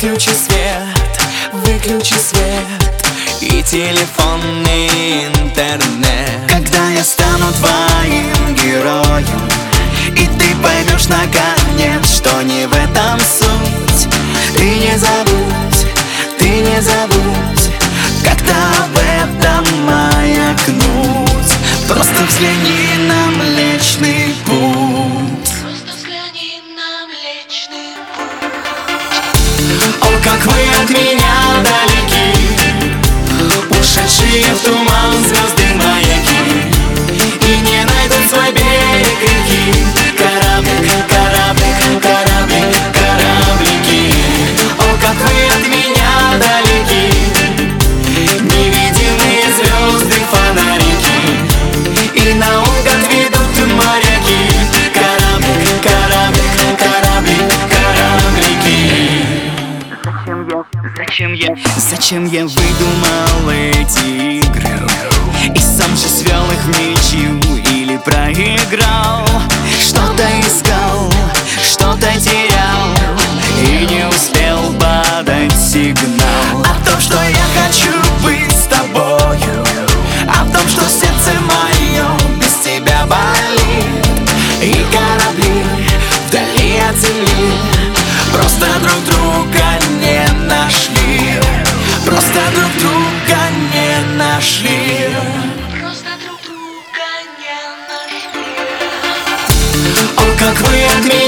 Выключи свет, выключи свет и телефонный интернет. Когда я стану твоим героем, и ты пойдешь наконец, что не в этом суть. Ты не забудь, ты не забудь, как-то об этом маякнуть. Просто взгляни на Млечный Путь. Просто взгляни на Млечный Путь. О, как вы от меня далеки, ушедшие в туман звезды маяки, и не найдут свой берег реки. Кораблик, кораблик, кораблик, кораблики. О, как вы от меня далеки, невидимые звезды, фонарики, и наугад ведут моряки. Кораблик, кораблик, кораблик, кораблики. Зачем я выдумал эти игры? И сам же свел их в ничью или проиграл. Что-то искал, что-то терял и не успел подать сигнал. О том, что я хочу быть с тобою, о том, что сердце мое без тебя болит, и корабли вдали от земли просто друг друга не нашли. Просто друг друга не нашли. Просто друг друга не нашли. О, как вы от меня